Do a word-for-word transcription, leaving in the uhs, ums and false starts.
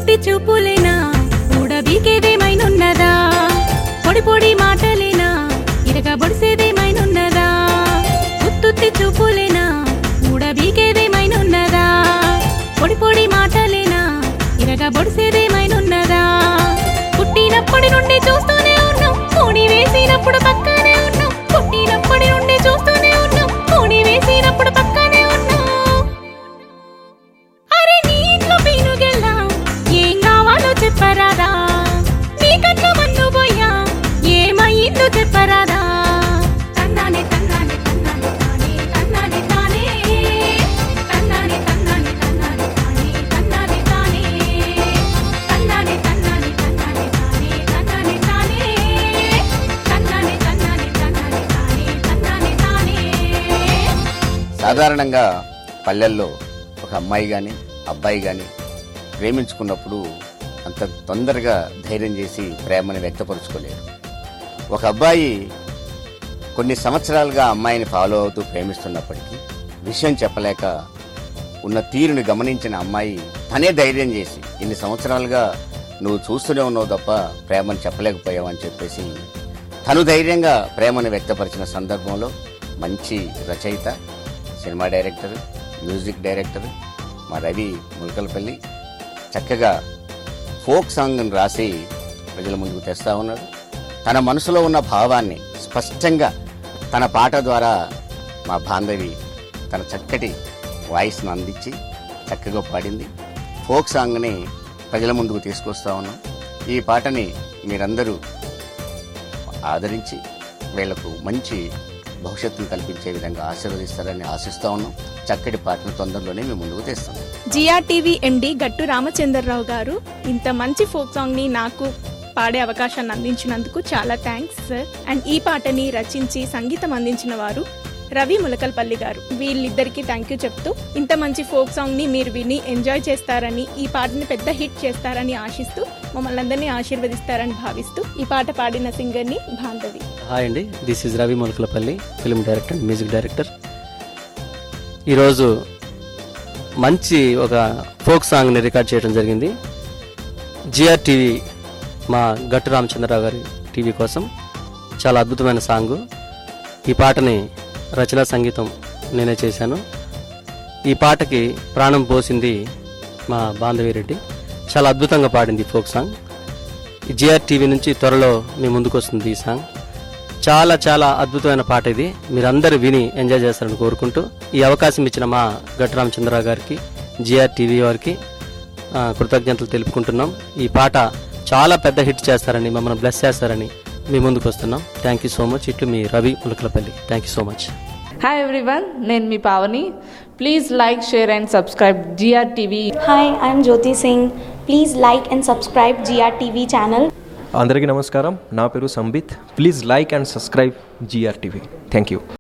ఉత్తుత్తి చూపులేనా ఊడబీకేదేమైనున్నదా పొడి పొడి మాటలేనా ఇరగా బొడిసేదేమైనున్నదా ఉత్తుత్తి చూపులేనా ఊడబీకేదేమైనున్నదా పొడి పొడి మాటలేనా ఇరగా బొడిసేదేమైనున్నదా పుట్టినప్పటి నుండి చూస్తూనే ఉన్నాం కోడి వేసినప్పుడు పక్కనే ఉన్నాం పుట్టినప్పటి నుండి చూస్తూనే ఉన్నాం కోడి వేసినప్పుడు పక్కనే ఉన్నాం అరే నీ ఇంట్లో పీనుగెల్లా ఏం కావాలో చెప్పరాదా నీ కట్లో మన్ను పోయా ఏమయ్యిందో చెప్పరాదా తన్నానే తన్నానే తన్నానే తానే తన్నానే తానే తన్నానే తన్నానే తన్నానే తానే తన్నానే తానే తన్నానే తన్నానే తన్నానే తానే తన్నానే తానే తన్నానే తన్నానే తన్నానే తానే తన్నానే తానే. సాధారణంగా పల్లెల్లో ఒక అమ్మాయి కానీ అబ్బాయి కానీ ప్రేమించుకున్నప్పుడు అంత తొందరగా ధైర్యం చేసి ప్రేమని వ్యక్తపరుచుకోలేరు. ఒక అబ్బాయి కొన్ని సంవత్సరాలుగా అమ్మాయిని ఫాలో అవుతూ ప్రేమిస్తున్నప్పటికీ విషయం చెప్పలేక ఉన్న తీరుని గమనించిన అమ్మాయి తనే ధైర్యం చేసి ఇన్ని సంవత్సరాలుగా నువ్వు చూస్తూనే ఉన్నావు తప్ప ప్రేమను చెప్పలేకపోయావు అని చెప్పేసి తను ధైర్యంగా ప్రేమను వ్యక్తపరిచిన సందర్భంలో మంచి రచయిత, సినిమా డైరెక్టర్, మ్యూజిక్ డైరెక్టర్ మా రవి ములకలపల్లి చక్కగా ఫోక్ సాంగ్ని రాసి ప్రజల ముందుకు తెస్తా ఉన్నాడు. తన మనసులో ఉన్న భావాన్ని స్పష్టంగా తన పాట ద్వారా మా బాంధవి తన చక్కటి వాయిస్ను అందించి చక్కగా పాడింది. ఫోక్ సాంగ్ని ప్రజల ముందుకు తీసుకొస్తా ఉన్నాం. ఈ పాటని మీరందరూ ఆదరించి వీళ్లకు మంచి భవిష్యత్తును కల్పించే విధంగా ఆశీర్వదిస్తారని ఆశిస్తా ఉన్నాం. చక్కటి పాటను తొందరలోనే మేము ముందుకు తెస్తాం. జిఆర్టీవీ ఎండి గట్టు రామచంద్రరావు గారు ఇంత మంచి ఫోక్ సాంగ్ ని నాకు పాడే అవకాశాన్ని అందించినందుకు చాలా థ్యాంక్స్ సార్. అండ్ ఈ పాటని రచించి సంగీతం అందించిన వారు రవి ములకల్పల్లి గారు. వీళ్ళిద్దరికి థ్యాంక్ యూ చెప్తూ ఇంత మంచి ఫోక్ సాంగ్ ని మీరు విని ఎంజాయ్ చేస్తారని, ఈ పాటని పెద్ద హిట్ చేస్తారని ఆశిస్తూ మమ్మల్ని అందరినీ ఆశీర్వదిస్తారని భావిస్తూ ఈ పాట పాడిన సింగర్ ని బాంధవి. హాయ్ అండి, this is Ravi Mulakalapalli, film director and music director. ఈరోజు మంచి ఒక ఫోక్ సాంగ్ని రికార్డ్ చేయడం జరిగింది జిఆర్ టీవీ మా గట్టు రామచంద్రరావు గారి టీవీ కోసం. చాలా అద్భుతమైన సాంగు. ఈ పాటని రచన సంగీతం నేనే చేశాను. ఈ పాటకి ప్రాణం పోసింది మా బాంధవిరెడ్డి. చాలా అద్భుతంగా పాడింది ఫోక్ సాంగ్. జిఆర్ టీవీ నుంచి త్వరలో మీ ముందుకు వస్తుంది ఈ సాంగ్. చాలా చాలా అద్భుతమైన పాట ఇది. మీరందరూ విని ఎంజాయ్ చేస్తారని కోరుకుంటూ ఈ అవకాశం ఇచ్చిన మా గట్టు రామచంద్రరావు గారికి, జిఆర్ టీవీ వారికి కృతజ్ఞతలు తెలుపుకుంటున్నాం. ఈ పాట చాలా పెద్ద హిట్ చేస్తారని, మమ్మల్ని బ్లెస్ చేస్తారని మీ ముందుకు వస్తున్నాం. Thank you so much. ఇట్లు మీ Ravi Mulakalapalli. Thank you so much. Hi everyone, నేను మీ Pavani. Please like, share and subscribe G R TV. Hi, I'm Jyoti Singh. Please like and subscribe G R TV channel. అందరికీ నమస్కారం, నా పేరు Sambit. Please like and subscribe G R TV. Thank you.